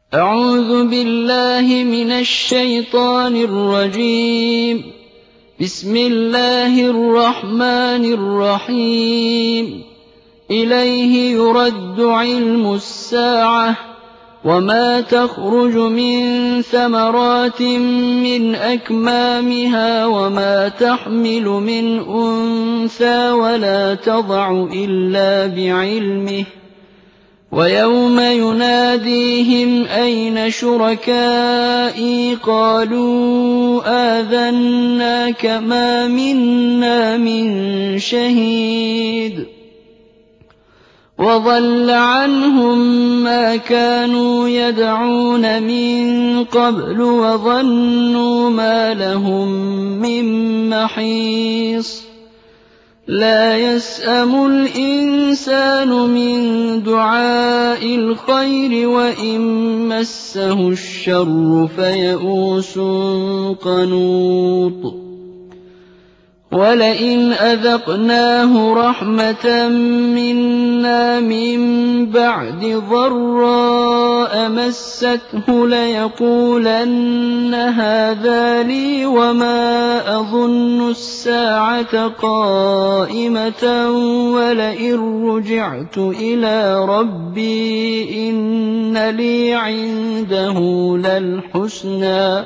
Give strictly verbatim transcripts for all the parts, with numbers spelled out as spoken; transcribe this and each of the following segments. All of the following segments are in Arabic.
أعوذ بالله من الشيطان الرجيم. بسم الله الرحمن الرحيم. إليه يرد علم الساعة وما تخرج من ثمرات من أكمامها وما تحمل من أنثى ولا تضع إلا بعلمه ويوم يناديهم أين شركائي قالوا آذناك ما منا من شهيد وضل عنهم ما كانوا يدعون من قبل وظنوا ما لهم من محيص لا يسأم الإنسان من دعاء الخير وإن مسه الشر فيئوس قنوط ولئن أذقناه رحمة منا من بعد ضراء مسته ليقولن هذا لي وما أظن الساعة قائمة ولئن رجعت إلى ربي إن لي عنده للحسنى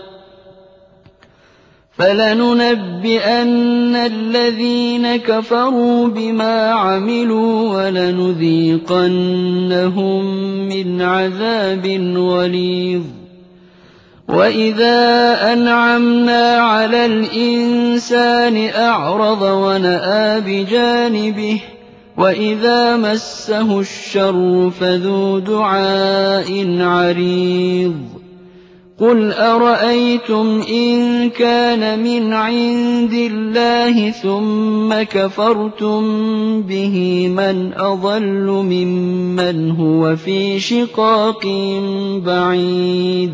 فلننبئن الذين كفروا بما عملوا ولنذيقنهم من عذاب غليظ وإذا أنعمنا على الإنسان أعرض ونأى بجانبه وإذا مسه الشر فذو دعاء عريض قل أرأيتم إن كان من عند الله ثم كفرتم به من أضل ممن هو في شقاق بعيد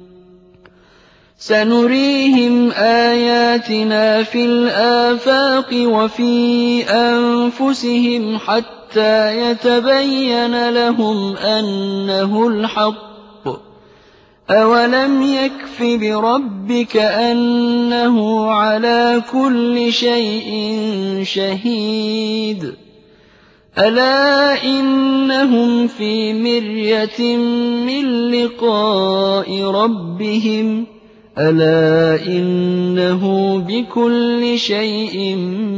سنريهم آياتنا في الآفاق وفي أنفسهم حتى يتبين لهم أنه الحق أولم يكف بربك أنه على كل شيء شهيد ألا إنهم في مرية من لقاء ربهم ألا إنه بكل شيء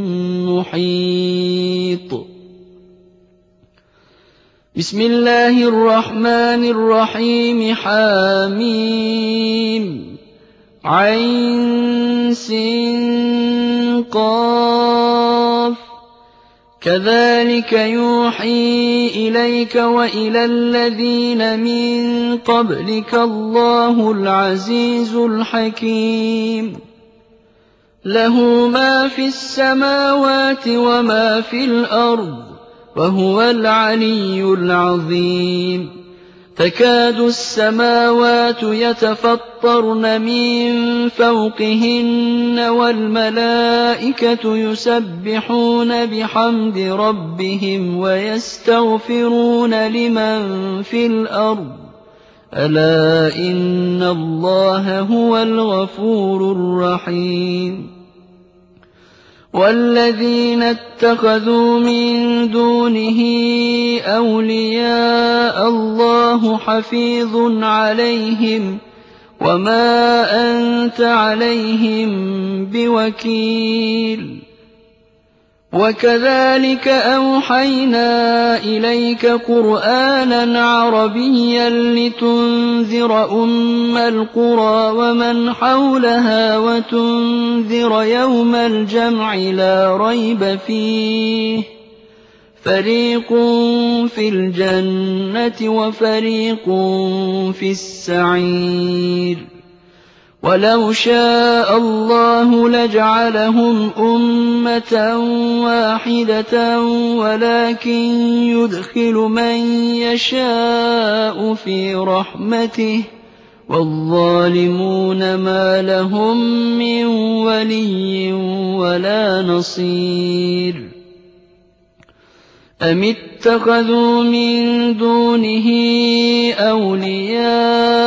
محيط بسم الله الرحمن الرحيم حاميم عين سين قاف كذلك يوحي إليك وإلى الذين من قبلك الله العزيز الحكيم له ما في السماوات وما في الأرض وهو العلي العظيم تكاد السماوات يتفطرن من فوقهن والملائكة يسبحون بحمد ربهم ويستغفرون لمن في الأرض ألا إن الله هو الغفور الرحيم والذين اتخذوا من دونه أولياء الله حفيظ عليهم وما أنت عليهم بوكيل وكذلك أوحينا إليك قرآنا عربيا لتنذر أم القرى ومن حولها وتنذر يوم الجمع لا ريب فيه فريق في الجنة وفريق في السعير ولو شاء الله لجعلهم أمة واحدة ولكن يدخل من يشاء في رحمته والظالمون ما لهم من ولي ولا نصير أم اتخذوا من دونه أولياء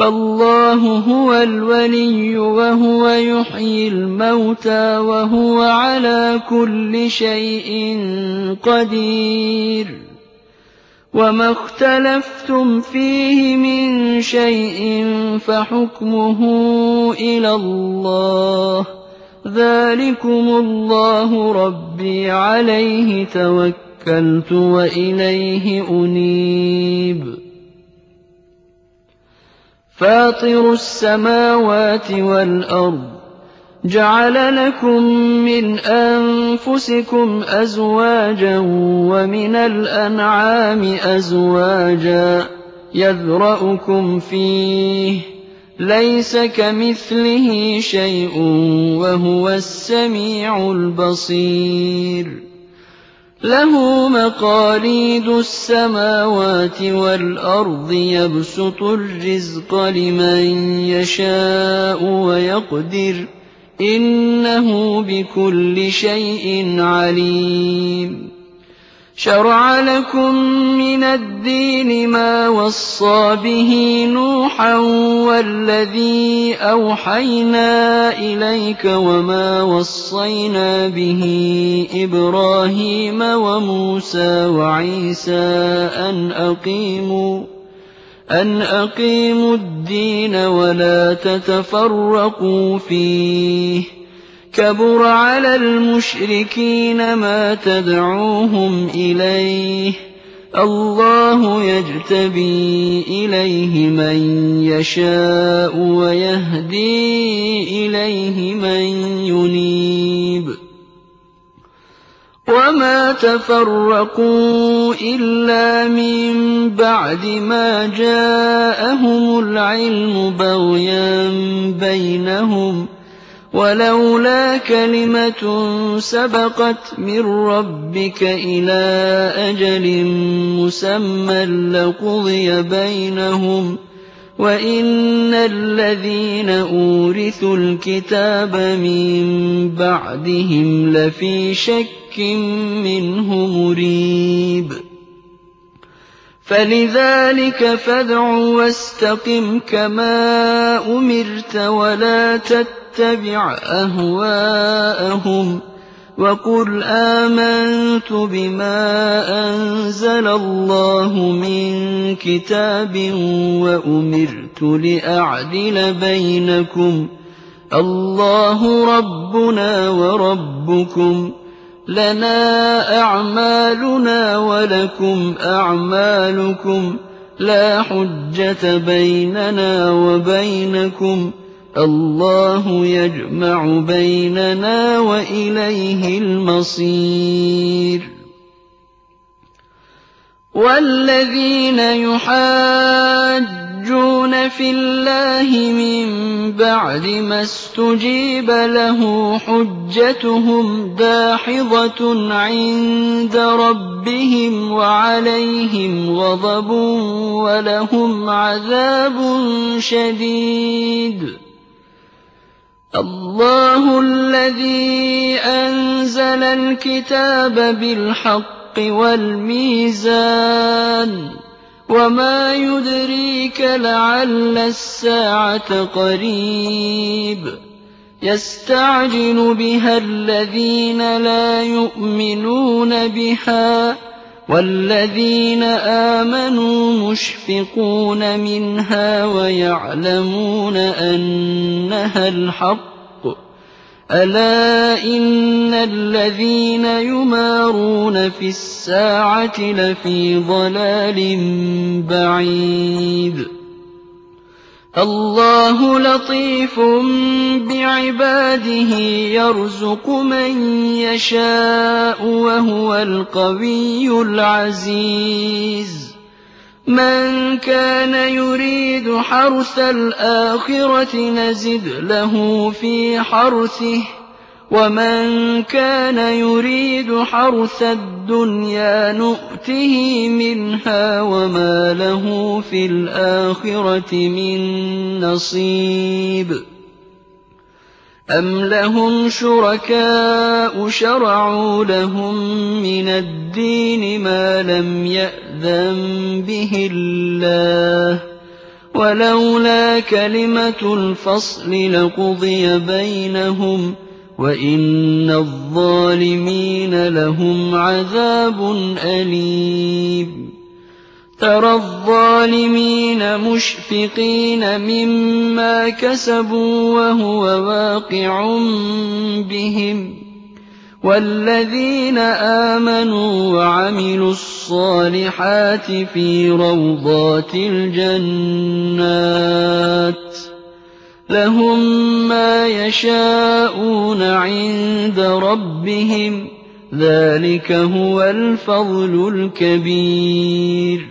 فالله هو الولي وهو يحيي الموتى وهو على كل شيء قدير وما اختلفتم فيه من شيء فحكمه إلى الله ذلكم الله ربي عليه توكلت وإليه أنيب فاطر السماوات والأرض جعل لكم من أنفسكم أزواجا ومن الأنعام أزواجا يذرأكم فيه ليس كمثله شيء وهو السميع البصير له مقاليد السماوات والأرض يبسط الرزق لمن يشاء ويقدر إنه بكل شيء عليم شرع لكم من الدين ما وصى به نوحا والذي أوحينا إليك وما وصينا به إبراهيم وموسى وعيسى أن أقيموا أن أقيموا الدين ولا تتفرقوا فيه كبر على المشركين ما تدعوهم إليه الله يجتبي إليه من يشاء ويهدي إليه من ينيب وما تفرقوا إلا من بعد ما جاءهم العلم بغيا بينهم ولولا كلمة سبقت من ربك إلى أجل مسمى لقضي بينهم وإن الذين أورثوا الكتاب من بعدهم لفي شك منه مريب فلذلك فادع واستقم كما أمرت ولا تتبع أهواءهم وقل آمنت بما أنزل الله من كتاب وأمرت لأعدل بينكم الله ربنا وربكم لنا أعمالنا ولكم أعمالكم لا حجة بيننا وبينكم الله يجمع بيننا وإليه المصير والذين يحاجون في الله من بعد ما استجيب له حجتهم داحضة عند ربهم وعليهم غضب ولهم عذاب شديد الله الذي أنزل الكتاب بالحق والميزان وما يدريك لعل الساعة قريب يستعجل بها الذين لا يؤمنون بها والذين آمنوا مشفقون منها ويعلمون أنها الحق ألا إن الذين يمارون في الساعة لفي ضلال بعيد الله لطيف بعباده يرزق من يشاء وهو القوي العزيز من كان يريد حرث الآخرة نزد له في حرثه ومن كان يريد حرث الدنيا نؤته منها وما له في الآخرة من نصيب أم لهم شركاء شرعوا لهم من الدين ما لم يأذن به الله ولولا كلمة الفصل لقضي بينهم وإن الظالمين لهم عذاب أليم ترى الظالمين مشفقين مما كسبوا وهو واقع بهم والذين آمنوا وعملوا الصالحات في روضات الجنات لهم ما يشاءون عند ربهم ذلك هو الفضل الكبير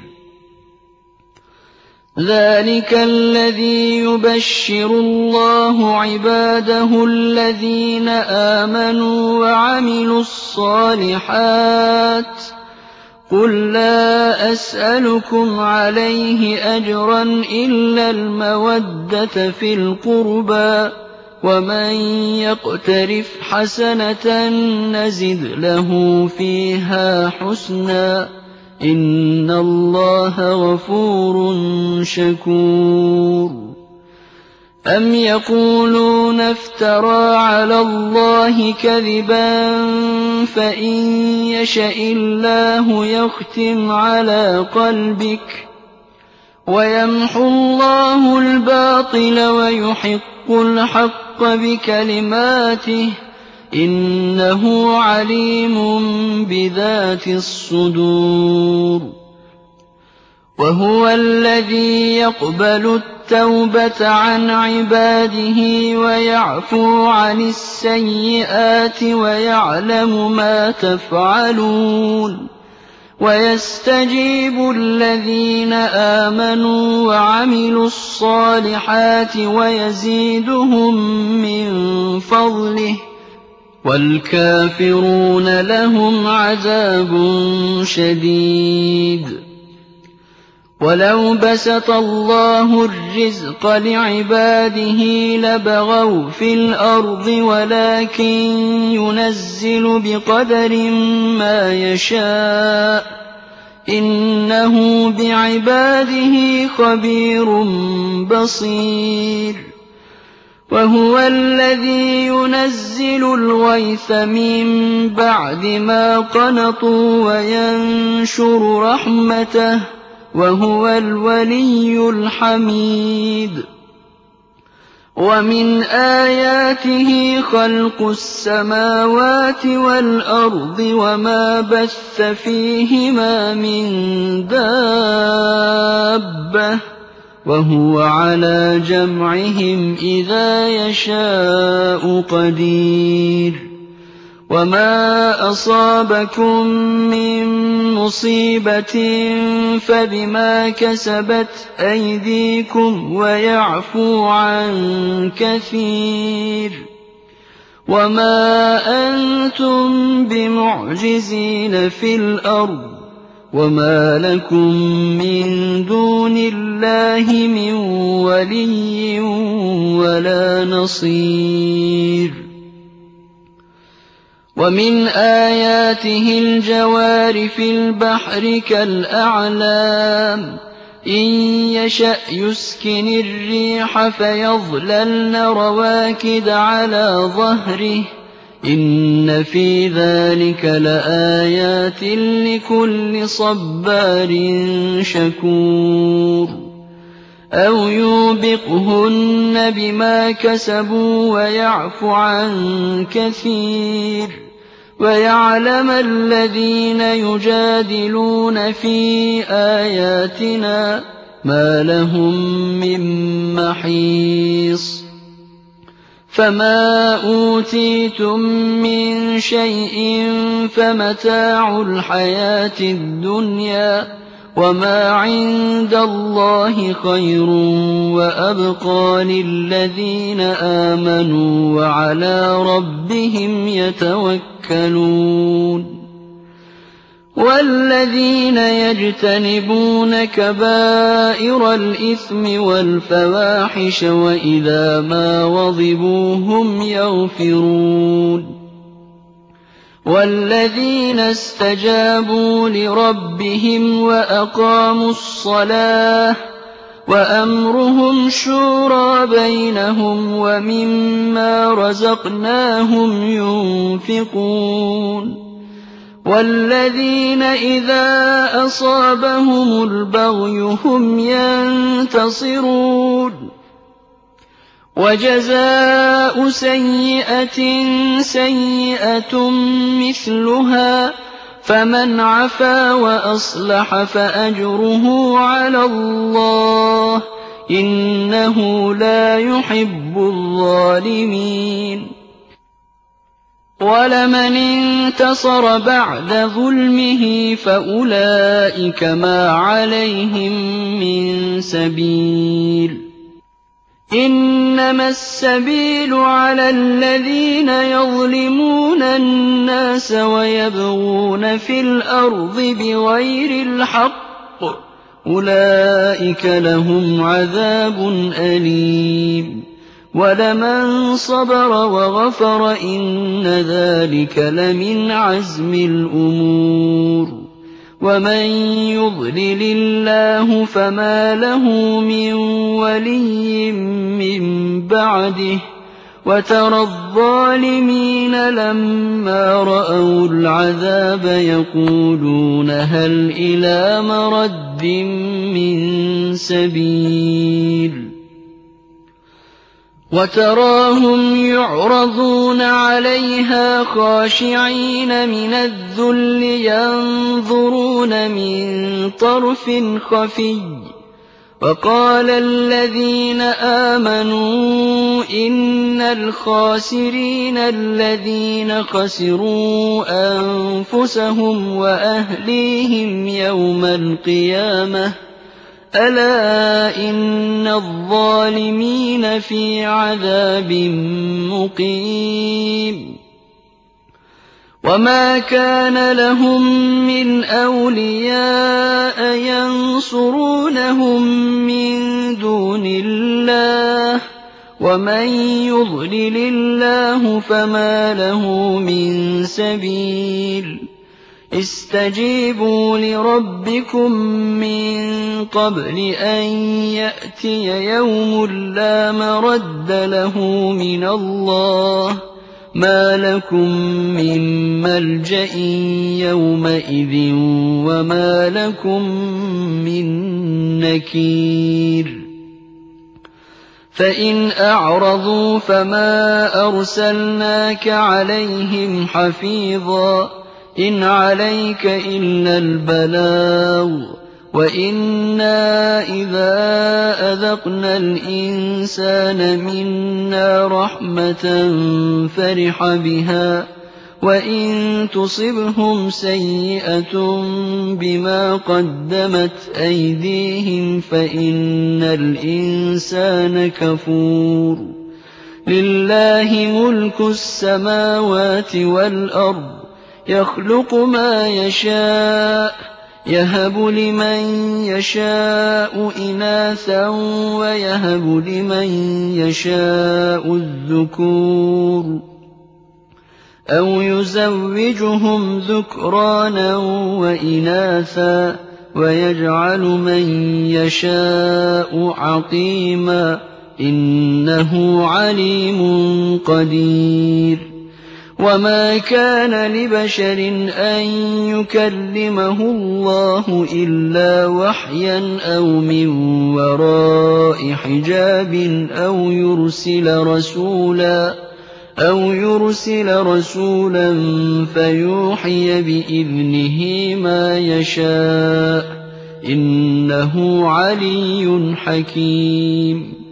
ذلك الذي يبشر الله عباده الذين آمنوا وعملوا الصالحات قل لا أسألكم عليه أجرا إلا المودة في القربى ومن يقترف حسنة نزد له فيها حسنا إن الله غفور شكور أم يقولون افترى على الله كذبا فإن يشأ الله يختم على قلبك ويمحو الله الباطل ويحق الحق بكلماته إنه عليم بذات الصدور وهو الذي يقبل التوبة عن عباده ويعفو عن السيئات ويعلم ما تفعلون ويستجيب الذين آمنوا وعملوا الصالحات ويزيدهم من فضله والكافرون لهم عذاب شديد ولو بسط الله الرزق لعباده لبغوا في الأرض ولكن ينزل بقدر ما يشاء إنه بعباده خبير بصير وهو الذي ينزل الغيث من بعد ما قنطوا وينشر رحمته وهو الولي الحميد ومن آياته خلق السماوات والأرض وما بث فيهما من دابة وهو على جمعهم إذا يشاء قدير وما أصابكم من مصيبة فبما كسبت أيديكم ويعفو عن كثير وما أنتم بمعجزين في الأرض وما لكم من دون الله من ولي ولا نصير ومن آياته الجوار في البحر كالأعلام إن يشأ يسكن الريح فيظللن رواكد على ظهره إن في ذلك لآيات لكل صبار شكور أو يوبقهن بما كسبوا ويعفو عن كثير ويعلم الذين يجادلون في آياتنا ما لهم من محيص فما أوتيتم من شيء فمتاع الحياة الدنيا وما عند الله خير وأبقى للذين آمنوا وعلى ربهم يتوكلون والذين يجتنبون كبائر الإثم والفواحش وإذا ما غضبوا هم يغفرون والذين استجابوا لربهم وأقاموا الصلاة وأمرهم شورى بينهم ومما رزقناهم ينفقون والذين إذا أصابهم البغي هم ينتصرون وجزاء سيئة سيئة مثلها فمن عفا وأصلح فأجره على الله إنه لا يحب الظالمين ولمن انتصر بعد ظلمه فأولئك ما عليهم من سبيل إنما السبيل على الذين يظلمون الناس ويبغون في الأرض بغير الحق أولئك لهم عذاب أليم ولمن صبر وغفر إن ذلك لمن عزم الأمور ومن يضلل الله فما له من ولي من بعده وترى الظالمين لما رأوا العذاب يقولون هل إلى مرد من سبيل وتراهم يعرضون عليها خاشعين من الذل ينظرون من طرف خفي وقال الذين آمنوا إن الخاسرين الذين خسروا أنفسهم وأهليهم يوم القيامة ألا إن الظالمين في عذاب مقيم وما كان لهم من أولياء ينصرونهم من دون الله ومن يضلل الله فما له من سبيل استجيبوا لربكم من قبل أن يأتي يوم لا مرد له من الله ما لكم من ملجأ يومئذ وما لكم من نكير فإن أعرضوا فما أرسلناك عليهم حفيظا إن عليك إلا البلاغ وإنا إذا أذقنا الإنسان منا رحمة فرح بها وإن تصبهم سيئة بما قدمت أيديهم فإن الإنسان كفور لله ملك السماوات والأرض يخلق ما يشاء يهب لمن يشاء إناثا ويهب لمن يشاء الذكور أو يزوجهم ذكرانا وإناثا ويجعل من يشاء عقيما إنه عليم قدير وما كان لبشر أن يكلمه الله إلا وحيا أو من وراء حجاب أو يرسل رسولا أو يرسل رسولا فيوحي بإذنه ما يشاء إنه علي حكيم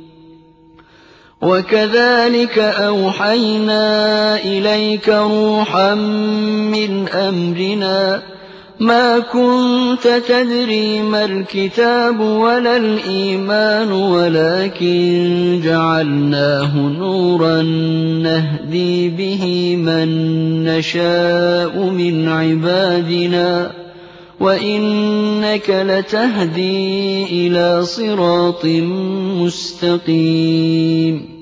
وكذلك أوحينا إليك روحا من أمرنا ما كنت تدري ما الكتاب ولا الإيمان ولكن جعلناه نورا نهدي به من نشاء من عبادنا وإنك لتهدي إلى صراط مستقيم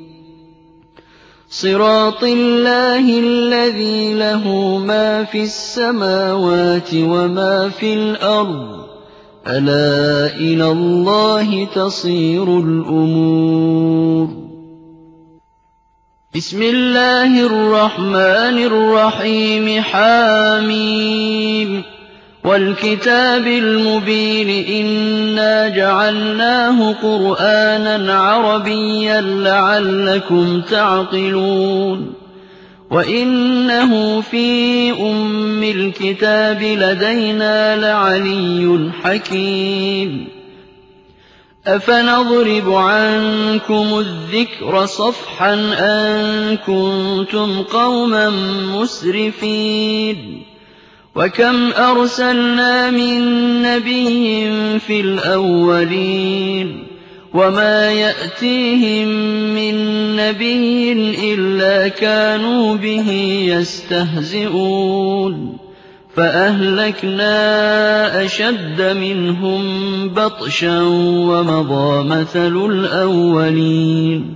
صراط الله الذي له ما في السماوات وما في الأرض أَلَا إِلَى اللَّهِ تَصِيرُ الْأُمُورُ. بسم الله الرحمن الرحيم. حاميم والكتاب المبين. إنا جعلناه قرآنا عربيا لعلكم تعقلون. وإنه في أم الكتاب لدينا لعلي حكيم. أفنضرب عنكم الذكر صفحا أن كنتم قوما مسرفين. وكم أرسلنا من نبي في الأولين وما يأتيهم من نبي إلا كانوا به يستهزئون. فأهلكنا أشد منهم بطشا ومضى مثل الأولين.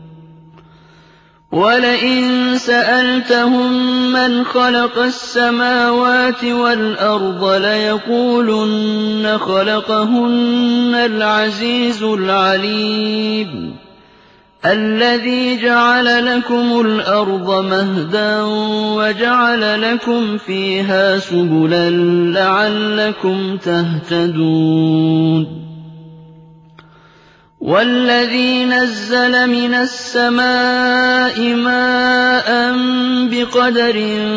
ولئن سألتهم من خلق السماوات والأرض ليقولن خلقهن العزيز العليم الذي جعل لكم الأرض مهدا وجعل لكم فيها سبلا لعلكم تهتدون. والذي نزل من السماء ماء بقدر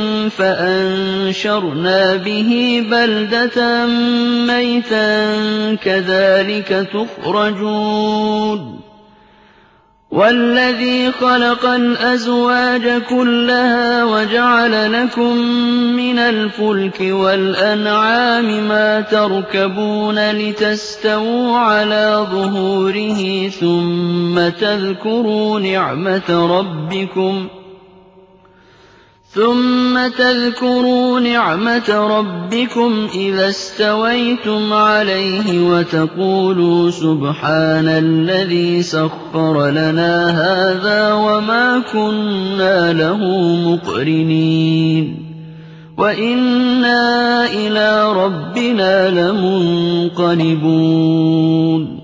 فأنشرنا به بلدة ميتا كذلك تخرجون. والذي خلق الأزواج كلها وجعل لكم من الفلك والأنعام ما تركبون لتستووا على ظهوره ثم تذكروا نعمة ربكم ثم تذكروا نعمة ربكم إذا استويتم عليه وتقولوا سبحان الذي سخر لنا هذا وما كنا له مقرنين وإنا إلى ربنا لمنقلبون.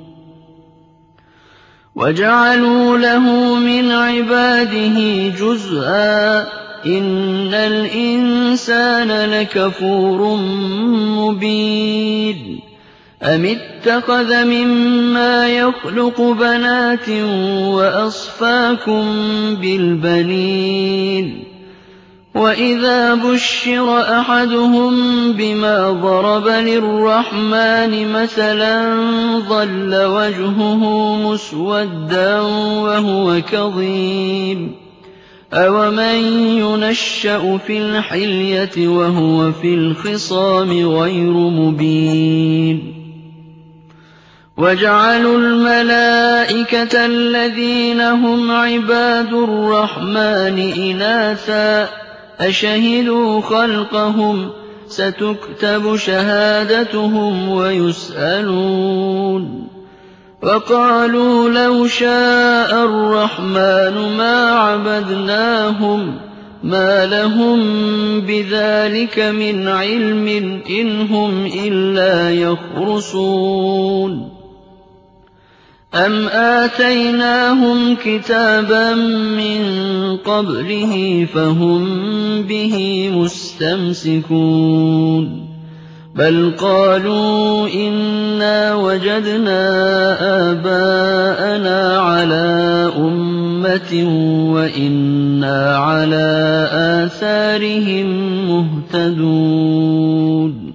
وجعلوا له من عباده جزءا إن الإنسان لكفور مبين. أم اتخذ مما يخلق بنات وأصفاكم بالبنين. وإذا بشر أحدهم بما ضرب للرحمن مثلا ظل وجهه مسودا وهو كظيم. أَوَمَن يُنَشَّأُ فِي الْحِلْيَةِ وَهُوَ فِي الْخِصَامِ غَيْرُ مُبِينٍ. وَجَعَلُوا الْمَلَائِكَةَ الَّذِينَ هُمْ عِبَادُ الرَّحْمَٰنِ إِنَاثًا أَشَهِدُوا خَلْقَهُمْ ۚ سَتُكْتَبُ شَهَادَتُهُمْ وَيُسْأَلُونَ. وَقَالُوا لَوْ شَاءَ الرَّحْمَٰنُ مَا عَبَدْنَاهُم مَّا لَهُم بِذَٰلِكَ مِنْ عِلْمٍ إِنْ هُمْ إِلَّا يَخْرُصُونَ. أَمْ آتَيْنَاهُمْ كِتَابًا مِّن قَبْلِهِ فَهُم بِهِ مُسْتَمْسِكُونَ. بَلْ قَالُوا إِنَّا وَجَدْنَا آبَاءَنَا عَلَىٰ أُمَّةٍ وَإِنَّا عَلَىٰ آثَارِهِم مُّهْتَدُونَ.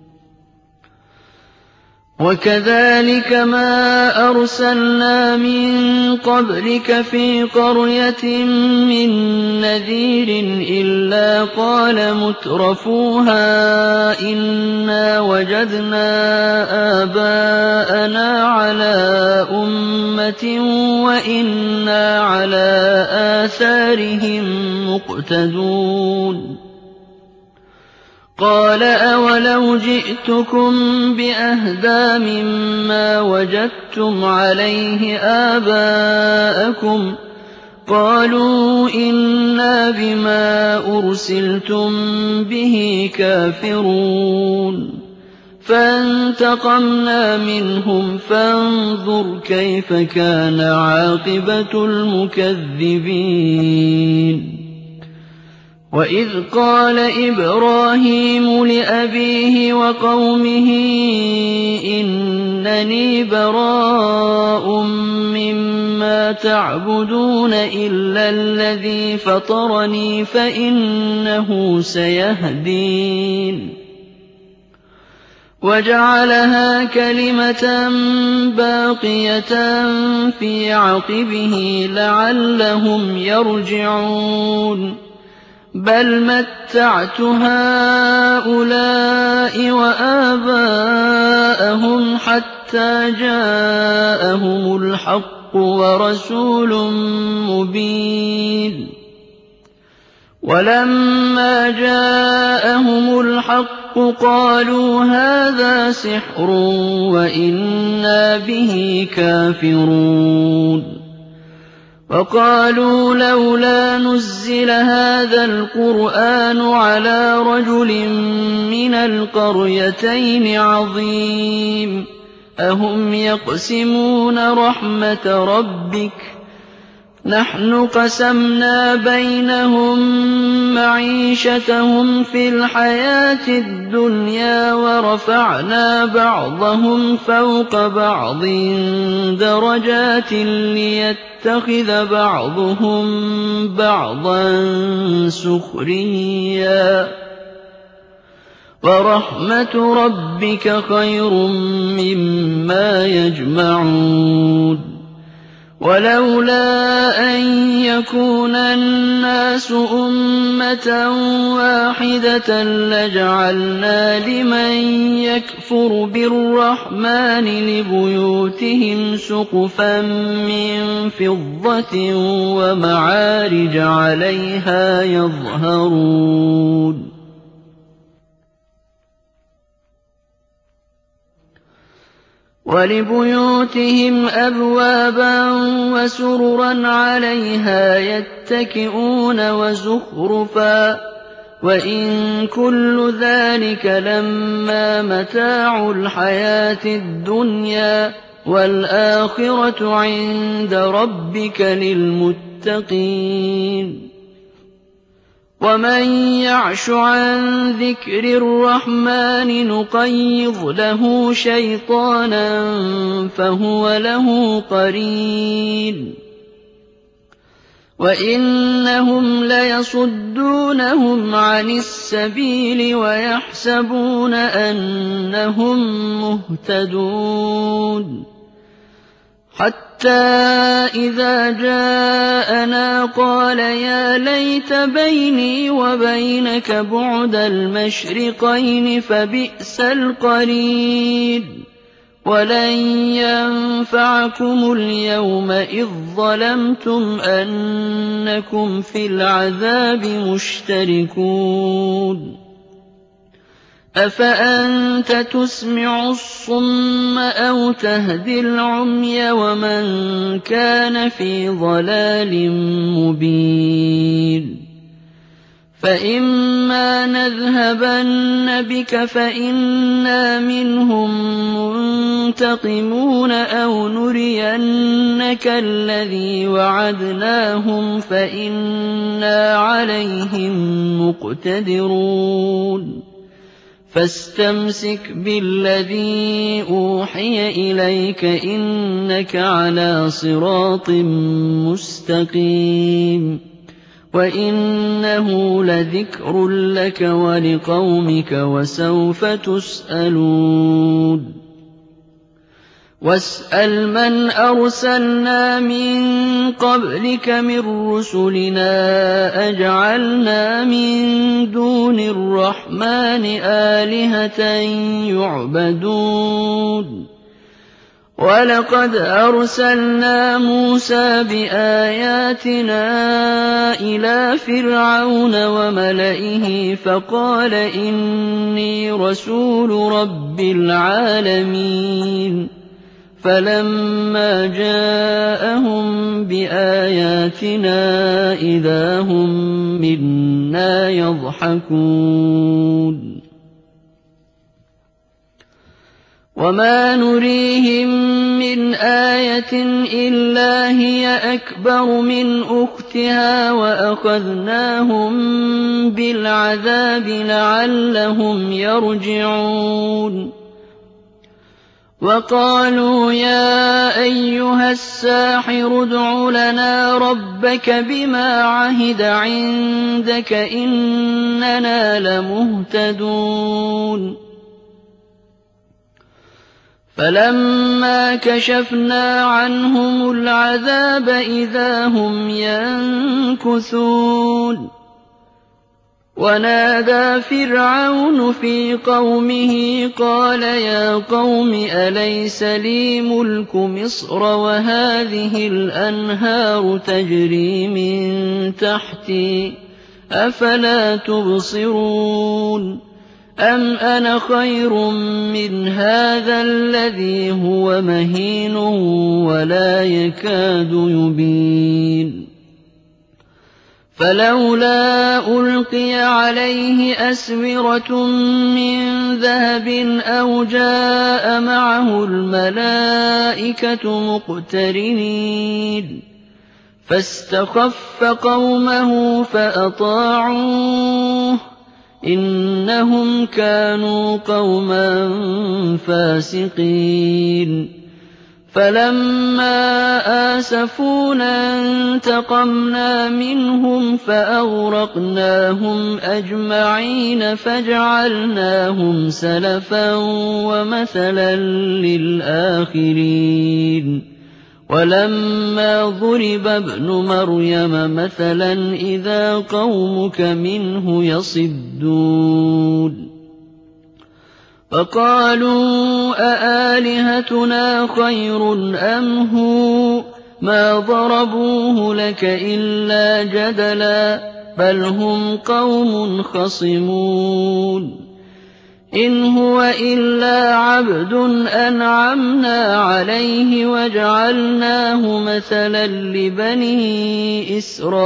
وَكَذَٰلِكَ مَا أَرْسَلْنَا مِن قَبْلِكَ فِي قَرْيَةٍ مِّن نَّذِيرٍ إِلَّا قَالَ مُتْرَفُوهَا إِنَّا وَجَدْنَا آبَاءَنَا عَلَىٰ أُمَّةٍ وَإِنَّا عَلَىٰ آثَارِهِم مُّقْتَدُونَ. قَالَ أَوَلَوْ جِئْتُكُم بِأَهْدَىٰ مِمَّا وَجَدتُّمْ عَلَيْهِ آبَاءَكُمْ ۖ قَالُوا إِنَّا بِمَا أُرْسِلْتُم بِهِ كَافِرُونَ. فانتقمنا منهم فانظر كيف كان عاقبة المكذبين وإذ قال إبراهيم لأبيه وقومه إنني براء مما تعبدون إلا الذي فطرني فإنه سيهدين وجعلها كلمة باقية في عقبه لعلهم يرجعون بل متعت هؤلاء وآباءهم حتى جاءهم الحق ورسول مبين ولما جاءهم الحق قالوا هذا سحر وإنا به كافرون وقالوا لولا نزل هذا القرآن على رجل من القريتين عظيم أهم يقسمون رحمة ربك نحن قسمنا بينهم معيشتهم في الحياة الدنيا ورفعنا بعضهم فوق بعض درجات ليتخذ بعضهم بعضا سخريا ورحمة ربك خير مما يجمعون ولولا أن يكون الناس أمة واحدة لجعلنا لمن يكفر بالرحمن لبيوتهم سقفا من فضة ومعارج عليها يظهرون ولبيوتهم أبوابا وسررا عليها يتكئون وزخرفا وإن كل ذلك لما متاع الحياة الدنيا والآخرة عند ربك للمتقين ومن يعش عن ذكر الرحمن نقيض له شيطانا فهو له قرين وإنهم ليصدونهم عن السبيل ويحسبون أنهم مهتدون حتى إذا جاءنا قال يا ليت بيني وبينك بعد المشرقين فبئس القرين ولن ينفعكم اليوم إذ ظلمتم أنكم في العذاب مشتركون أفأنت تسمع الصم أو تهدي العمي ومن كان في ضلال مبين فإما نذهبن بك فإنا منهم منتقمون أو نرينك الذي وعدناهم فإنا عليهم مقتدرون فاستمسك بالذي أوحي إليك إنك على صراط مستقيم وإنه لذكر لك ولقومك وسوف تسألون واسأل من أرسلنا من قبلك من رسلنا أجعلنا من دون الرحمن آلهة يعبدون ولقد أرسلنا موسى بآياتنا إلى فرعون وملئه فقال إني رسول رب العالمين فلما جاءهم بآياتنا إذا هم منا يضحكون وَمَا نُرِيهِم مِّنْ آيَةٍ إِلَّا هِيَ أَكْبَرُ مِنْ أُخْتِهَا وَأَخَذْنَاهُم بِالْعَذَابِ لَعَلَّهُمْ يَرْجِعُونَ وَقَالُوا يَا أَيُّهَ السَّاحِرُ ادْعُ لَنَا رَبَّكَ بِمَا عَهِدَ عِندَكَ إِنَّنَا لَمُهْتَدُونَ فَلَمَّا كَشَفْنَا عَنْهُمُ الْعَذَابَ إِذَا هُمْ يَنكُثُونَ وَنَادَىٰ فِرْعَوْنُ فِي قَوْمِهِ قَالَ يَا قَوْمِ أَلَيْسَ لِي مُلْكُ مِصْرَ وَهَٰذِهِ الْأَنْهَارُ تَجْرِي مِن تَحْتِي ۖ أَفَلَا تُبْصِرُونَ أَمْ أَنَا خَيْرٌ مِّنْ هَٰذَا الَّذِي هُوَ مَهِينٌ وَلَا يَكَادُ يُبِينُ فَلَوْلَا أُلْقِيَ عَلَيْهِ أَسْوِرَةٌ مِّن ذَهَبٍ أَوْ جَاءَ مَعَهُ الْمَلَائِكَةُ مُقْتَرِنِينَ فَاسْتَخَفَّ قَوْمَهُ فَأَطَاعُوهُ ۚ إِنَّهُمْ كَانُوا قَوْمًا فَاسِقِينَ فَلَمَّا آسَفُونَا انتَقَمْنَا مِنْهُمْ فَأَغْرَقْنَاهُمْ أَجْمَعِينَ فَجَعَلْنَاهُمْ سَلَفًا وَمَثَلًا لِّلْآخِرِينَ وَلَمَّا ضُرِبَ ابْنُ مَرْيَمَ مَثَلًا إِذَا قَوْمُكَ مِنْهُ يَصِدُّونَ فَقَالُوا أَآلِهَتُنَا خَيْرٌ أَمْ هُوَ ۚ مَا ضَرَبُوهُ لَكَ إِلَّا جَدَلًا ۚ بَلْ هُمْ قَوْمٌ خَصِمُونَ إِنْ هُوَ إِلَّا عَبْدٌ أَنْعَمْنَا عَلَيْهِ وَجَعَلْنَاهُ مَثَلًا لِّبَنِي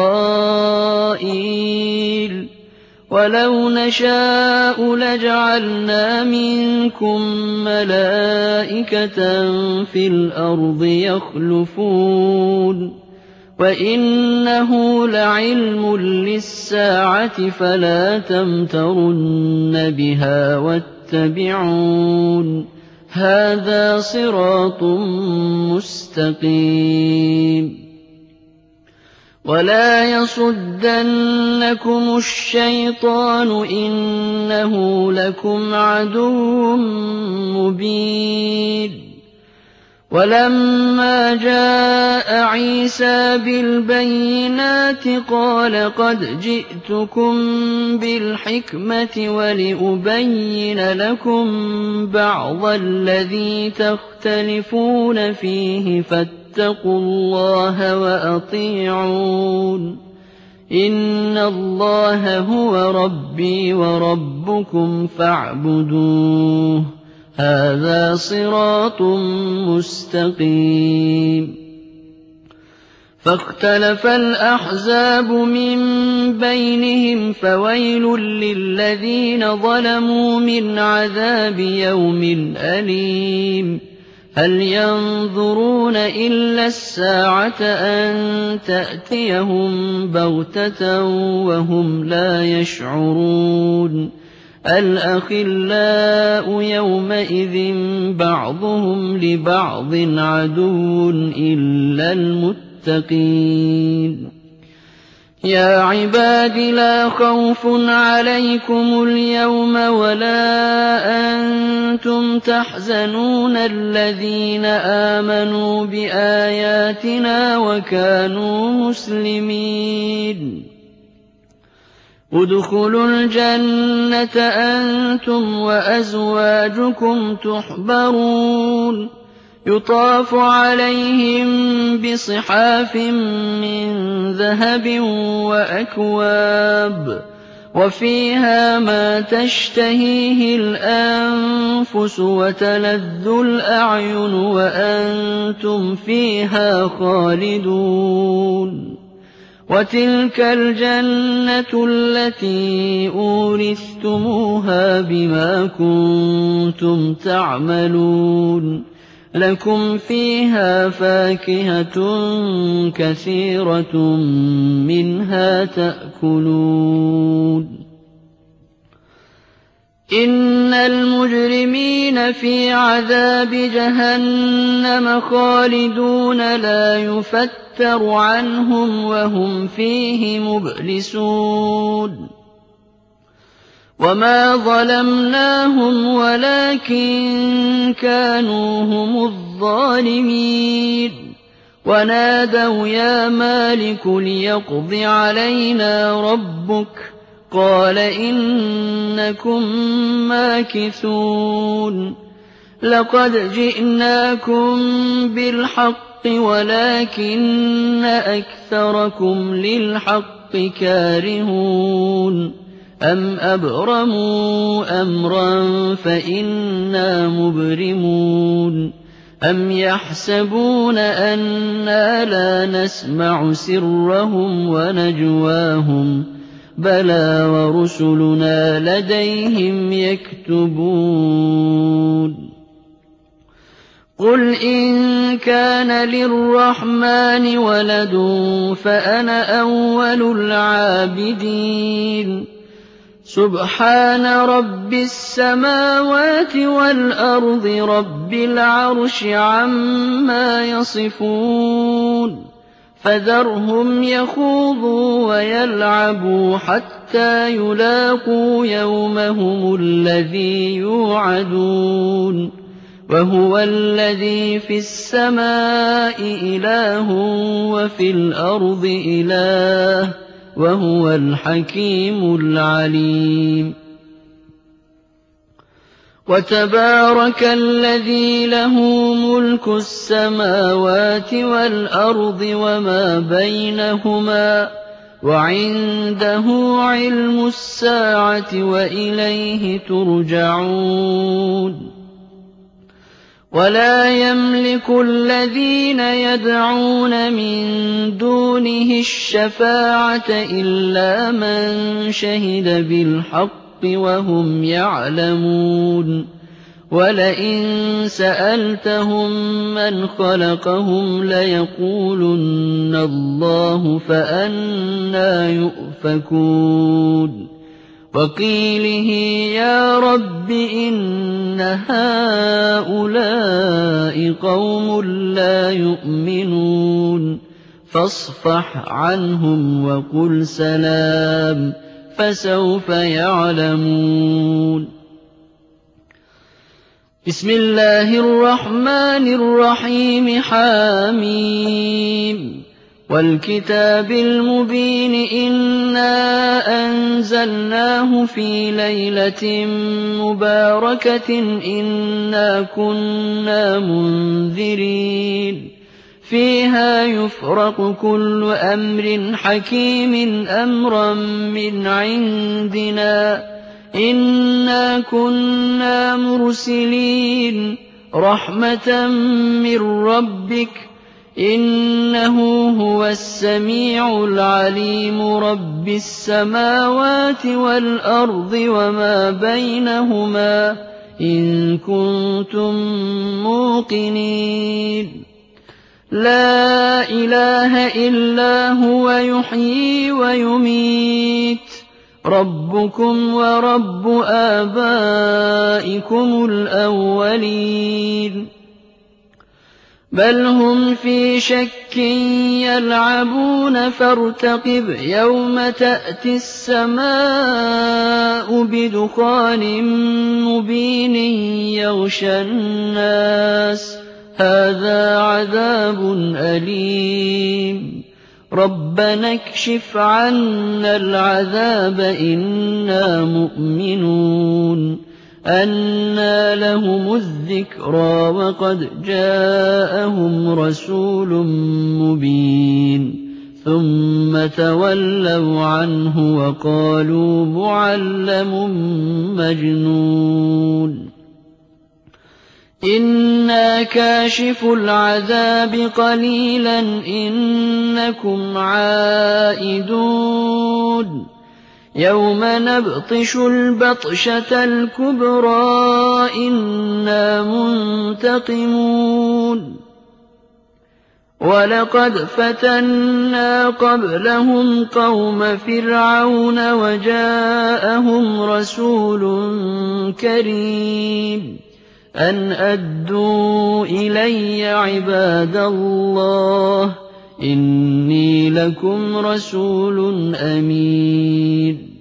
إِسْرَائِيلَ وَلَوْ نَشَاءُ لَجَعَلْنَا مِنكُم مَّلَائِكَةً فِي الْأَرْضِ يَخْلُفُونَ وَإِنَّهُ لَعِلْمٌ لِّلسَّاعَةِ فَلَا تَمْتَرُنَّ بِهَا وَاتَّبِعُونِ ۚ هَٰذَا صِرَاطٌ مُّسْتَقِيمٌ وَلَا يَصُدَّنَّكُمُ الشَّيْطَانُ ۖ إِنَّهُ لَكُمْ عَدُوٌّ مُّبِينٌ وَلَمَّا جَاءَ عِيسَىٰ بِالْبَيِّنَاتِ قَالَ قَدْ جِئْتُكُم بِالْحِكْمَةِ وَلِأُبَيِّنَ لَكُم بَعْضَ الَّذِي تَخْتَلِفُونَ فِيهِ فَاتَّقُوا اللَّهَ وَأَطِيعُونِ ۚ إِنَّ اللَّهَ هُوَ رَبِّي وَرَبُّكُمْ فَاعْبُدُوهُ ۚ هَٰذَا صِرَاطٌ مُّسْتَقِيمٌ فَاخْتَلَفَ الْأَحْزَابُ مِن بَيْنِهِمْ فَوَيْلٌ لِّلَّذِينَ ظَلَمُوا مِنْ عَذَابِ يَوْمٍ أَلِيمٍ هَلْ يَنظُرُونَ إِلَّا السَّاعَةَ أَن تَأْتِيَهُم بَغْتَةً وَهُمْ لَا يَشْعُرُونَ الْأَخِلَّاءُ يَوْمَئِذٍ بَعْضُهُمْ لِبَعْضٍ عَدُوٌّ إِلَّا الْمُتَّقِينَ يَا عِبَادِ لَا خَوْفٌ عَلَيْكُمُ الْيَوْمَ وَلَا أَنتُمْ تَحْزَنُونَ الَّذِينَ آمَنُوا بِآيَاتِنَا وَكَانُوا مُسْلِمِينَ ادْخُلُوا الْجَنَّةَ أَنتُمْ وَأَزْوَاجُكُمْ تُحْبَرُونَ يُطَافُ عَلَيْهِم بِصِحَافٍ مِّن ذَهَبٍ وَأَكْوَابٍ وَفِيهَا مَا تَشْتَهِيهِ الْأَنفُسُ وَتَلَذُّ الْأَعْيُنُ وَأَنتُمْ فِيهَا خَالِدُونَ وَتِلْكَ الْجَنَّةُ الَّتِي أُورِثْتُمُوهَا بِمَا كُنتُمْ تَعْمَلُونَ لَكُمْ فِيهَا فَاكِهَةٌ كَثِيرَةٌ مِنْهَا تَأْكُلُونَ إِنَّ الْمُجْرِمِينَ فِي عَذَابِ جَهَنَّمَ خَالِدُونَ لَا يُفَتَّرُ عَنْهُمْ وَهُمْ فِيهِ مُبْلِسُونَ وَمَا ظَلَمْنَاهُمْ وَلَٰكِن كَانُوا هُمُ الظَّالِمِينَ وَنَادَوْا يَا مَالِكُ لِيَقْضِ عَلَيْنَا رَبُّكَ قَالَ إِنَّكُم مَّاكِثُونَ لَقَدْ جِئْنَاكُم بِالْحَقِّ وَلَٰكِنَّ أَكْثَرَكُمْ لِلْحَقِّ كَارِهُونَ أَمْ أَبْرَمُوا أَمْرًا فَإِنَّا مُبْرِمُونَ أَمْ يَحْسَبُونَ أَنَّا لَا نَسْمَعُ سِرَّهُمْ وَنَجْوَاهُم بَلَىٰ وَرُسُلُنَا لَدَيْهِمْ يَكْتُبُونَ قُلْ إِن كَانَ لِلرَّحْمَٰنِ وَلَدٌ فَأَنَا أَوَّلُ الْعَابِدِينَ سُبْحَانَ رَبِّ السَّمَاوَاتِ وَالْأَرْضِ رَبِّ الْعَرْشِ عَمَّا يَصِفُونَ فَذَرْهُمْ يَخُوضُوا وَيَلْعَبُوا حَتَّىٰ يُلَاقُوا يَوْمَهُمُ الَّذِي يُوعَدُونَ وَهُوَ الَّذِي فِي السَّمَاءِ إِلَٰهٌ وَفِي الْأَرْضِ إِلَٰهٌ وَهُوَ الْحَكِيمُ الْعَلِيمُ وَتَبَارَكَ الَّذِي لَهُ مُلْكُ السَّمَاوَاتِ وَالْأَرْضِ وَمَا بَيْنَهُمَا وَعِندَهُ عِلْمُ السَّاعَةِ وَإِلَيْهِ تُرْجَعُونَ وَلَا يَمْلِكُ الَّذِينَ يَدْعُونَ مِن دُونِهِ الشَّفَاعَةَ إِلَّا مَن شَهِدَ بِالْحَقِّ وَهُمْ يَعْلَمُونَ وَلَئِن سَأَلْتَهُم مَّنْ خَلَقَهُمْ لَيَقُولُنَّ اللَّهُ فَأَنَّىٰ يُؤْفَكُونَ وَقِيلِهِ يَا رَبِّ إِنَّ هَٰؤُلَاءِ قَوْمٌ لَّا يُؤْمِنُونَ فَاصْفَحْ عَنْهُمْ وَقُلْ سَلَامٌ فَسَوْفَ يَعْلَمُونَ بسم الله الرحمن الرحيم حاميم وَالْكِتَابِ الْمُبِينِ إِنَّا أَنزَلْنَاهُ فِي لَيْلَةٍ مُّبَارَكَةٍ إِنَّا كُنَّا مُنذِرِينَ فِيهَا يُفْرَقُ كُلُّ أَمْرٍ حَكِيمٍ أَمْرًا مِّنْ عِندِنَا إِنَّا كُنَّا مُرْسِلِينَ رَحْمَةً مِّن رَّبِّكَ إِنَّهُ هُوَ السَّمِيعُ الْعَلِيمُ رَبِّ السَّمَاوَاتِ وَالْأَرْضِ وَمَا بَيْنَهُمَا إِن كُنتُم مُّوقِنِينَ لَا إِلَٰهَ إِلَّا هُوَ يُحْيِي وَيُمِيتُ رَبُّكُمْ وَرَبُّ آبَائِكُمُ الْأَوَّلِينَ بَلْ هُمْ فِي شَكٍّ يَلْعَبُونَ فَارْتَقِبْ يَوْمَ تَأْتِي السَّمَاءُ بِدُخَانٍ مُّبِينٍ يَغْشَى النَّاسَ هَٰذَا عَذَابٌ أَلِيمٌ رَبَّنَا اكْشِفْ عَنَّا الْعَذَابَ إِنَّا مُؤْمِنُونَ أَنَّىٰ لَهُمُ الذِّكْرَىٰ وَقَدْ جَاءَهُمْ رَسُولٌ مُّبِينٌ ثُمَّ تَوَلَّوْا عَنْهُ وَقَالُوا مُعَلَّمٌ مَّجْنُونٌ إِنَّا كَاشِفُو الْعَذَابِ قَلِيلًا إِنَّكُمْ عَائِدُونَ يَوْمَ نَبْطِشُ الْبَطْشَةَ الْكُبْرَىٰ إِنَّا مُنتَقِمُونَ وَلَقَدْ فَتَنَّا قَبْلَهُمْ قَوْمَ فِرْعَوْنَ وَجَاءَهُمْ رَسُولٌ كَرِيمٌ أَنْ أَدُّوا إِلَيَّ عِبَادَ اللَّهِ إِنِّي لَكُمْ رَسُولٌ أَمِينٌ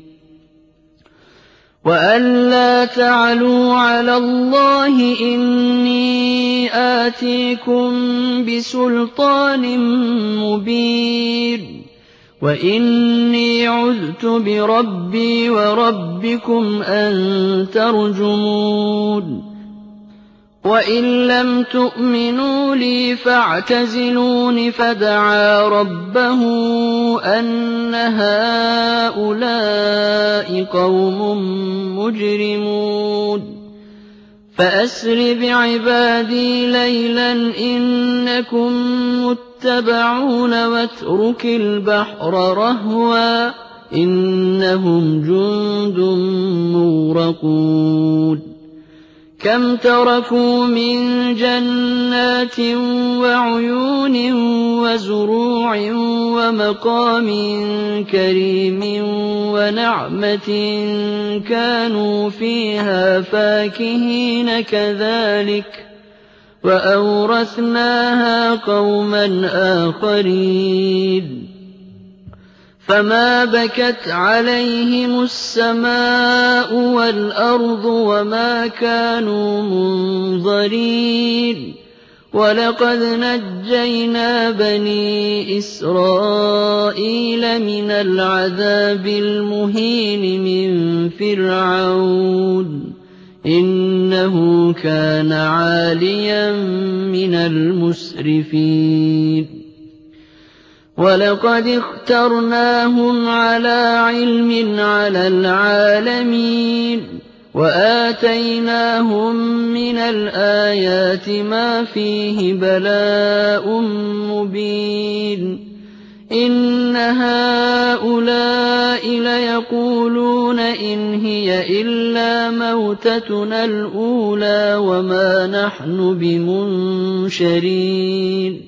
وَأَن لَّا تَعْلُوا عَلَى اللَّهِ إِنِّي آتِيكُم بِسُلْطَانٍ مُّبِينٍ وَإِنِّي عُذْتُ بِرَبِّي وَرَبِّكُمْ أَن تَرْجُمُونِ وَإِن لَّمْ تُؤْمِنُوا لِي فَاعْتَزِلُونِ فَدَعَا رَبَّهُ أَنَّ هَٰؤُلَاءِ قَوْمٌ مُّجْرِمُونَ فَأَسْرِ بِعِبَادِي لَيْلًا إِنَّكُم مُّتَّبَعُونَ وَاتْرُكِ الْبَحْرَ رَهْوًا إِنَّهُمْ جُندٌ مُّغْرَقُونَ كَمْ تَرَكُوا مِن جَنَّاتٍ وَعُيُونٍ وَزُرُوعٍ وَمَقَامٍ كَرِيمٍ وَنَعْمَةٍ كَانُوا فِيهَا فَاكِهِينَ كَذَٰلِكَ وَأَوْرَثْنَاهَا قَوْمًا آخَرِينَ فَمَا بَكَتْ عَلَيْهِمُ السَّمَاءُ وَالْأَرْضُ وَمَا كَانُوا مُنظَرِينَ وَلَقَدْ نَجَّيْنَا بَنِي إِسْرَائِيلَ مِنَ الْعَذَابِ الْمُهِينِ مِن فِرْعَوْنَ إِنَّهُ كَانَ عَالِيًا مِّنَ الْمُسْرِفِينَ وَلَقَدِ اخْتَرْنَاهُمْ عَلَىٰ عِلْمٍ عَلَى الْعَالَمِينَ وَآتَيْنَاهُم مِّنَ الْآيَاتِ مَا فِيهِ بَلَاءٌ مُّبِينٌ إِنَّ هَٰؤُلَاءِ لَيَقُولُونَ إِنْ هِيَ إِلَّا مَوْتَتُنَا الْأُولَىٰ وَمَا نَحْنُ بِمُنشَرِينَ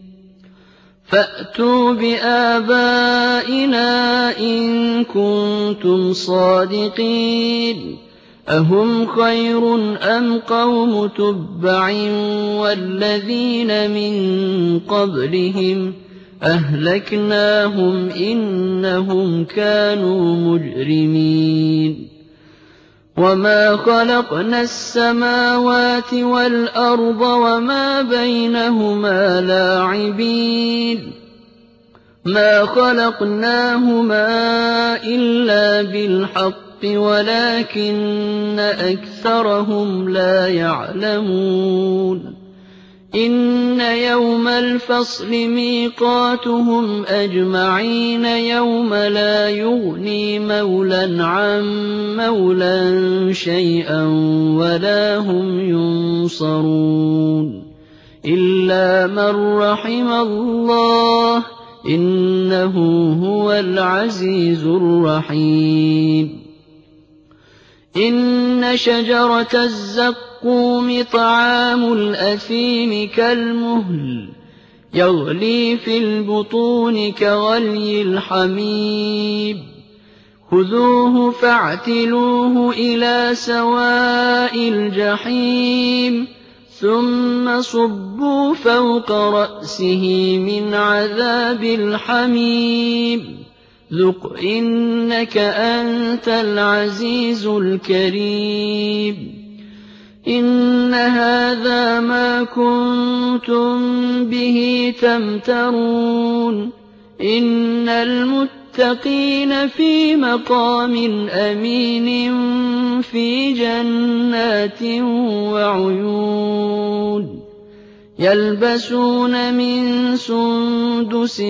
فَأْتُوا بِآبَائِنَا إِن كُنتُمْ صَادِقِينَ أَهُمْ خَيْرٌ أَمْ قَوْمُ تُبَّعٍ وَالَّذِينَ مِن قَبْلِهِمْ أَهْلَكْنَاهُمْ إِنَّهُمْ كَانُوا مُجْرِمِينَ وَمَا خَلَقْنَا السَّمَاوَاتِ وَالْأَرْضَ وَمَا بَيْنَهُمَا لَاعِبِينَ مَا خَلَقْنَاهُمَا إِلَّا بِالْحَقِّ وَلَٰكِنَّ أَكْثَرَهُمْ لَا يَعْلَمُونَ إِنَّ يَوْمَ الْفَصْلِ مِيقَاتُهُمْ أَجْمَعِينَ يَوْمَ لَا يُغْنِي مَوْلًى عَن مَّوْلًى شَيْئًا وَلَا هُمْ يُنصَرُونَ إِلَّا مَن رَّحِمَ اللَّهُ إِنَّهُ هُوَ الْعَزِيزُ الرَّحِيمُ إِنَّ شَجَرَةَ الزَّقُّومِ طَعَامُ الْأَثِيمِ كَالْمُهْلِ يَغْلِي فِي الْبُطُونِ كَغَلْيِ الْحَمِيمِ خُذُوهُ فَاعْتِلُوهُ إِلَىٰ سَوَاءِ الْجَحِيمِ ثُمَّ صُبُّوا فَوْقَ رَأْسِهِ مِنْ عَذَابِ الْحَمِيمِ ذُقْ إِنَّكَ أَنتَ الْعَزِيزُ الْكَرِيمُ إِنَّ هَٰذَا مَا كُنتُم بِهِ تَمْتَرُونَ إِنَّ الْمُتَّقِينَ فِي مَقَامٍ أَمِينٍ فِي جَنَّاتٍ وَعُيُونٍ يَلْبَسُونَ مِن سُندُسٍ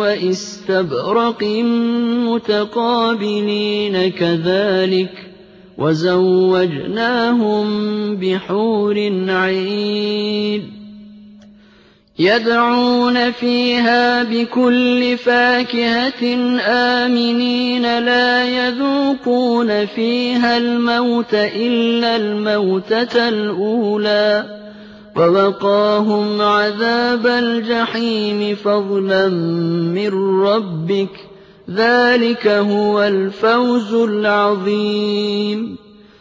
وَإِسْتَبْرَقٍ مُّتَقَابِلِينَ كَذَٰلِكَ وزوجناهم بحور عين يدعون فيها بكل فاكهة آمنين لا يذوقون فيها الموت إلا الموتة الأولى ووقاهم عذاب الجحيم فضلا من ربك ذلك هو الفوز العظيم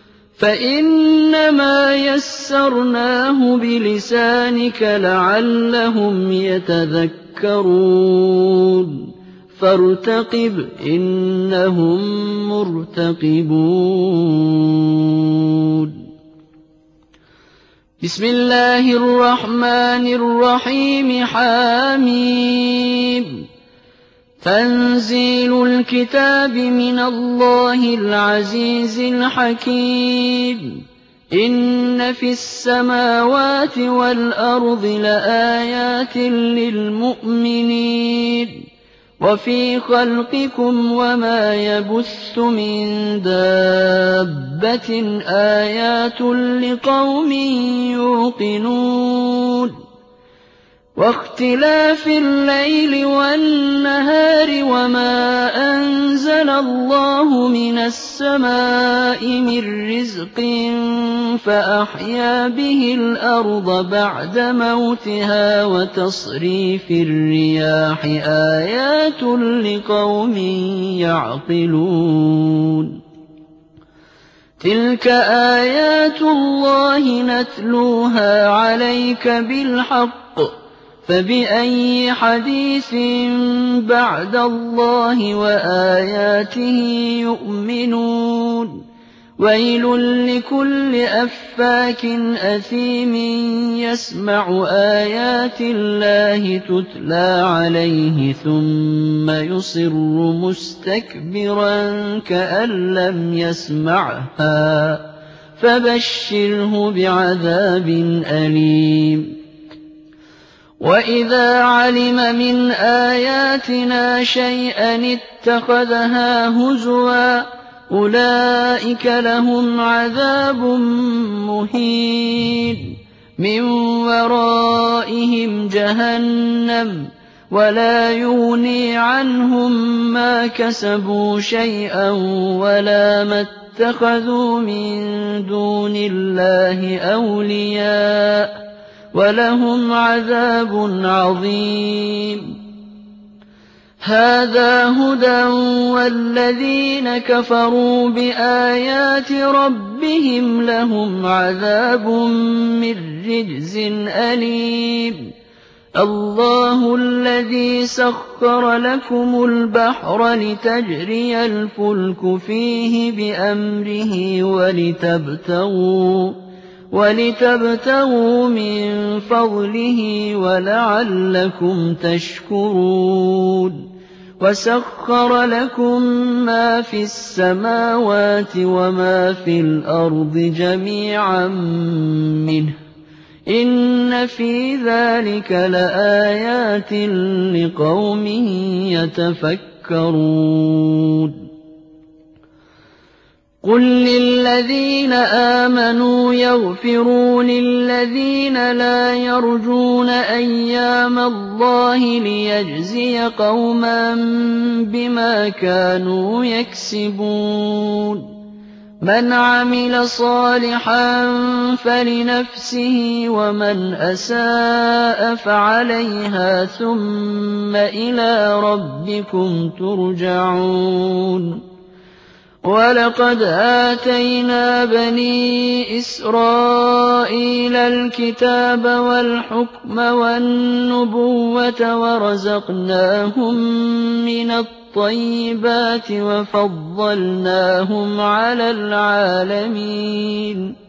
فإنما يسرناه بلسانك لعلهم يتذكرون فارتقب إنهم مرتقبون بسم الله الرحمن الرحيم حاميم تنزيل الكتاب من الله العزيز الحكيم إن في السماوات والأرض لآيات للمؤمنين وفي خلقكم وما يبث من دابة آيات لقوم يوقنون واختلاف الليل والنهار وما أنزل الله من السماء من رزق فأحيا به الأرض بعد موتها وتصريف الرياح آيات لقوم يعقلون تلك آيات الله نتلوها عليك بالحق فبأي حديث بعد الله وآياته يؤمنون ويل لكل أفاك أثيم يسمع آيات الله تتلى عليه ثم يصر مستكبرا كأن لم يسمعها فبشره بعذاب أليم وإذا علم من آياتنا شيئا اتخذها هزوا أولئك لهم عذاب مهين من ورائهم جهنم ولا يغني عنهم ما كسبوا شيئا ولا ما اتخذوا من دون الله أولياء ولهم عذاب عظيم هذا هدى والذين كفروا بآيات ربهم لهم عذاب من رجز أليم الله الذي سخر لكم البحر لتجري الفلك فيه بأمره ولتبتغوا ولتبتغوا من فضله ولعلكم تشكرون وسخر لكم ما في السماوات وما في الأرض جميعا منه إن في ذلك لآيات لقوم يتفكرون قل للذين آمنوا يغفروا للذين لا يرجون أيام الله ليجزي قوما بما كانوا يكسبون من عمل صالحا فلنفسه ومن أساء فعليها ثم إلى ربكم ترجعون ولقد آتينا بني إسرائيل الكتاب والحكم والنبوة ورزقناهم من الطيبات وفضلناهم على العالمين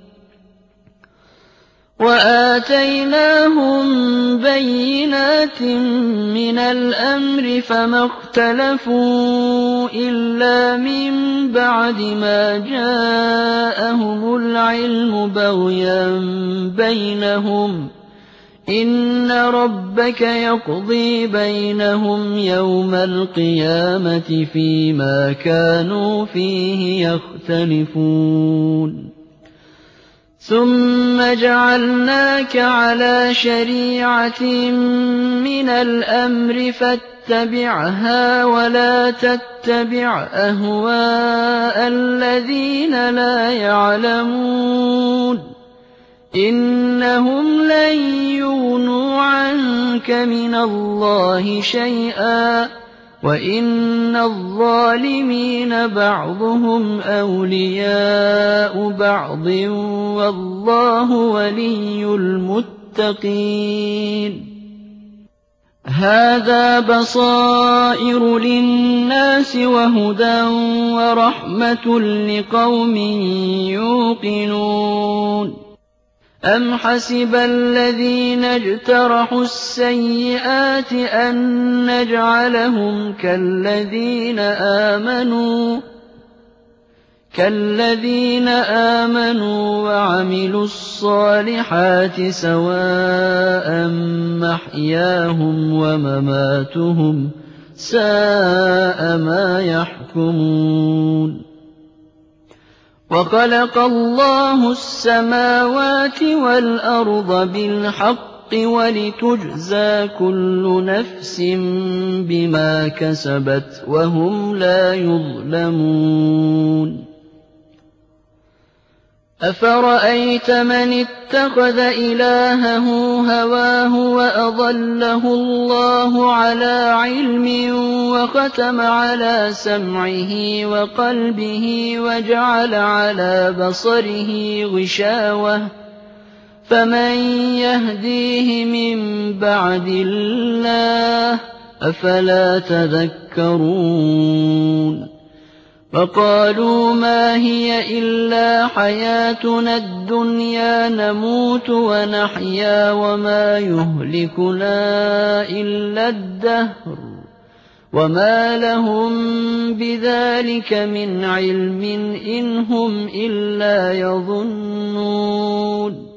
وآتيناهم بينات من الأمر فما اختلفوا إلا من بعد ما جاءهم العلم بغيا بينهم إِنَّ رَبَّكَ يَقْضِي بَيْنَهُمْ يَوْمَ الْقِيَامَةِ فِيمَا كَانُوا فِيهِ يَخْتَلِفُونَ ثُمَّ جَعَلْنَاكَ عَلَىٰ شَرِيعَةٍ مِّنَ الْأَمْرِ فَاتَّبِعْهَا وَلَا تَتَّبِعْ أَهْوَاءَ الَّذِينَ لَا يَعْلَمُونَ إِنَّهُمْ لَن يُغْنُوا عَنكَ مِنَ اللَّهِ شَيْئًا وَإِنَّ الظَّالِمِينَ بَعْضُهُمْ أَوْلِيَاءُ بَعْضٍ وَاللَّهُ وَلِيُّ الْمُتَّقِينَ هَٰذَا بَصَائِرُ لِلنَّاسِ وَهُدًى وَرَحْمَةٌ لِّقَوْمٍ يُوقِنُونَ أَمْ حَسِبَ الَّذِينَ اجْتَرَحُوا السَّيِّئَاتِ أَن نَّجْعَلَهُمْ كَالَّذِينَ آمَنُوا كَالَّذِينَ آمَنُوا وَعَمِلُوا الصَّالِحَاتِ سَوَاءً مَّحْيَاهُمْ وَمَمَاتُهُمْ ۚ سَاءَ مَا يَحْكُمُونَ وَخَلَقَ اللَّهُ السَّمَاوَاتِ وَالْأَرْضَ بِالْحَقِّ وَلِتُجْزَىٰ كُلُّ نَفْسٍ بِمَا كَسَبَتْ وَهُمْ لَا يُظْلَمُونَ أَفَرَأَيْتَ مَنِ اتَّخَذَ إِلَٰهَهُ هَوَاهُ وَأَضَلَّهُ اللَّهُ عَلَىٰ عِلْمٍ وَخَتَمَ عَلَىٰ سَمْعِهِ وَقَلْبِهِ وَجَعَلَ عَلَىٰ بَصَرِهِ غِشَاوَةً فَمَن يَهْدِيهِ مِن بَعْدِ اللَّهِ ۚ أَفَلَا تَذَكَّرُونَ وَقَالُوا مَا هِيَ إِلَّا حَيَاتُنَا الدُّنْيَا نَمُوتُ وَنَحْيَا وَمَا يُهْلِكُنَا إِلَّا الدَّهْرُ وَمَا لَهُم بِذَٰلِكَ مِنْ عِلْمٍ إِنْ هُمْ إِلَّا يَظُنُّونَ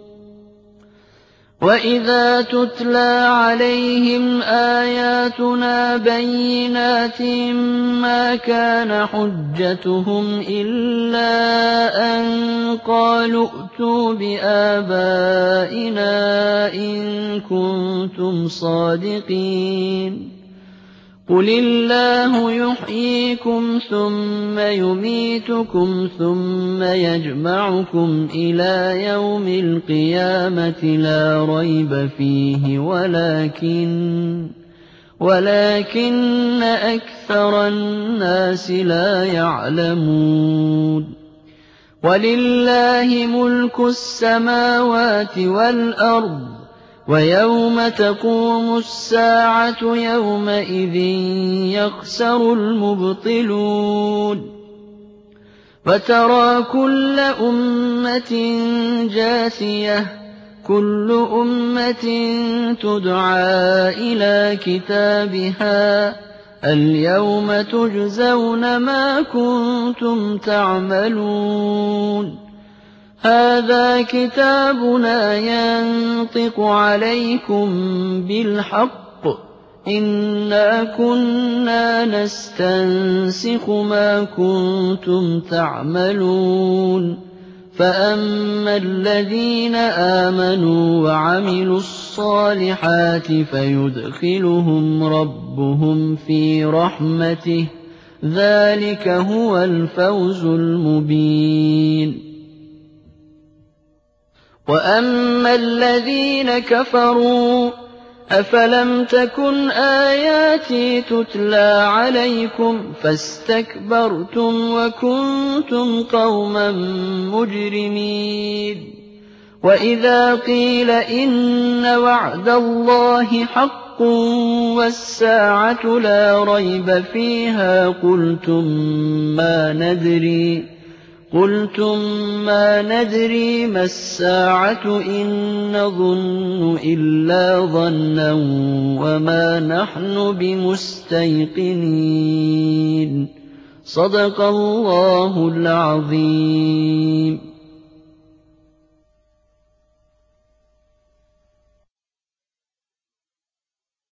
وَإِذَا تُتْلَىٰ عَلَيْهِمْ آيَاتُنَا بَيِّنَاتٍ مَّا كَانَ حُجَّتُهُمْ إِلَّا أَن قَالُوا ائْتُوا بِآبَائِنَا إِن كُنتُمْ صَادِقِينَ قُلِ اللَّهُ يُحْيِيكُمْ ثُمَّ يُمِيتُكُمْ ثُمَّ يَجْمَعُكُمْ إِلَىٰ يَوْمِ الْقِيَامَةِ لَا رَيْبَ فِيهِ وَلَٰكِنَّ وَلَٰكِنَّ أَكْثَرَ النَّاسِ لَا يَعْلَمُونَ وَلِلَّهِ مُلْكُ السَّمَاوَاتِ وَالْأَرْضِ ۚ وَيَوْمَ تَقُومُ السَّاعَةُ يَوْمَئِذٍ يَخْسَرُ الْمُبْطِلُونَ وَتَرَىٰ كُلَّ أُمَّةٍ جَاثِيَةً كُلُّ أُمَّةٍ تُدْعَىٰ إِلَىٰ كِتَابِهَا الْيَوْمَ تُجْزَوْنَ مَا كُنتُمْ تَعْمَلُونَ هَٰذَا كِتَابُنَا يَنطِقُ عَلَيْكُم بِالْحَقِّ ۚ إِنَّا كُنَّا نَسْتَنسِخُ مَا كُنتُمْ تَعْمَلُونَ فَأَمَّا الَّذِينَ آمَنُوا وَعَمِلُوا الصَّالِحَاتِ فَيُدْخِلُهُمْ رَبُّهُمْ فِي رَحْمَتِهِ ۚ ذَٰلِكَ هُوَ الْفَوْزُ الْمُبِينُ وَأَمَّا الَّذِينَ كَفَرُوا أَفَلَمْ تَكُنْ آيَاتِي تُتْلَىٰ عَلَيْكُمْ فَاسْتَكْبَرْتُمْ وَكُنتُمْ قَوْمًا مُّجْرِمِينَ وَإِذَا قِيلَ إِنَّ وَعْدَ اللَّهِ حَقٌّ وَالسَّاعَةُ لَا رَيْبَ فِيهَا قُلْتُم مَّا نَدْرِي قُلْتُم مَّا نَدْرِي مَا السَّاعَةُ إِن نَّظُنُّ إِلَّا ظَنًّا وَمَا نَحْنُ بِمُسْتَيْقِنِينَ صَدَقَ اللَّهُ الْعَظِيمُ.